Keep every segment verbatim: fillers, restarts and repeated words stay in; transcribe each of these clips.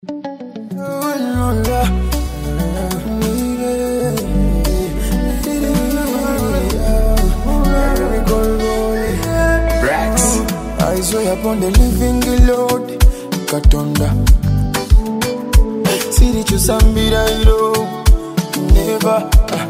I swear upon the living Lord, Katonda. See the Chusambira, never.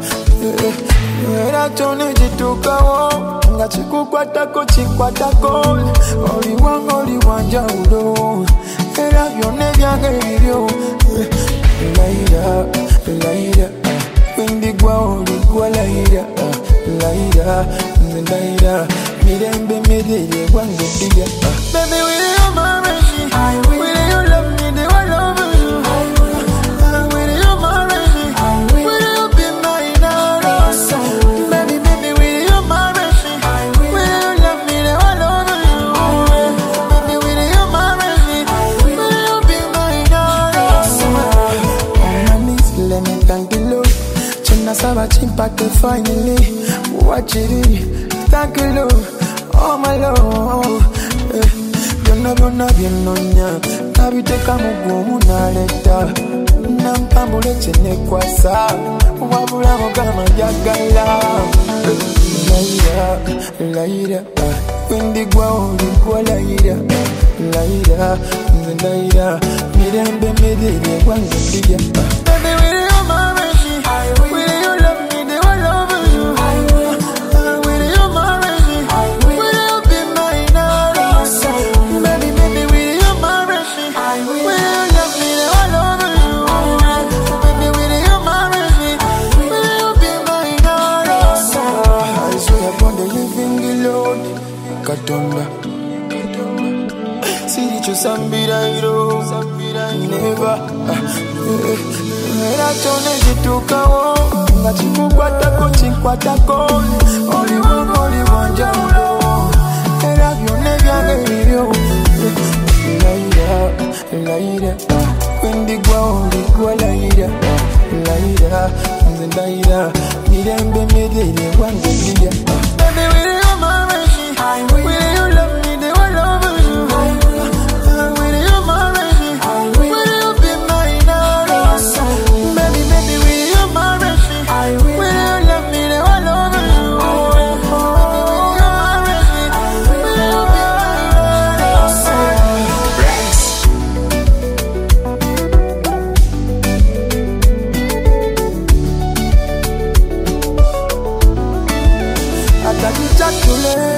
Era tone jituka wo, nga chikukwata ko chikwata ko. Oli wang oli wanja udo. Era byone byange bibyo. Laira, laira, windi gwa oli gwa laira, laira, laira. Mirembe mireye wangu dia. Baby, will you marry me? I will. Will you love me the way I love you? I will. Will you marry me? I will. Will you be mine now? Baby, baby, will you marry me? I will. Will you love me the way I love you? I will. Baby, will you marry me? I will. Will you be mine now? On my knees, let me thank the Lord. Chena saba chimpake finally. Watch it. Thank you, Lord, oh my Lord. Byonna byonna byenonya nabiteeka mu ggumu naleta nampambula ekyenekwasa wabula mugama njagala. Laira, laira, wendigwa oligwa laira, laira, nze laira, mirembe mirire wange ndija. Baby, will you marry me? I will. Will you love me the way I love you? I will. Katonda, see the Sambira, never. Era tone jituka wo, nga chikukwata ko chikwata ko. Oli wang oli wanja ulo. Era byone byange bibyo. Laira, laira, windi gwa oli gwa laira, laira, nze laira, mirembe mirire wange ndija. Baby, will you marry me? I will. Will you love me the way I love you? I will. Will you marry me? I will. Will you be mine now? Baby, baby, will you marry me? I will. Will you love me the way I love you? I will. Baby, will you marry me? I will. Will you be mine? I Chatule,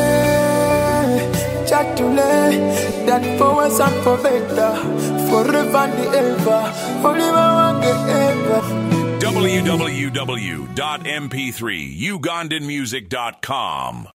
chatule, that for us and for better, forever and ever, forever and ever. w w w dot m p three ugandan music dot com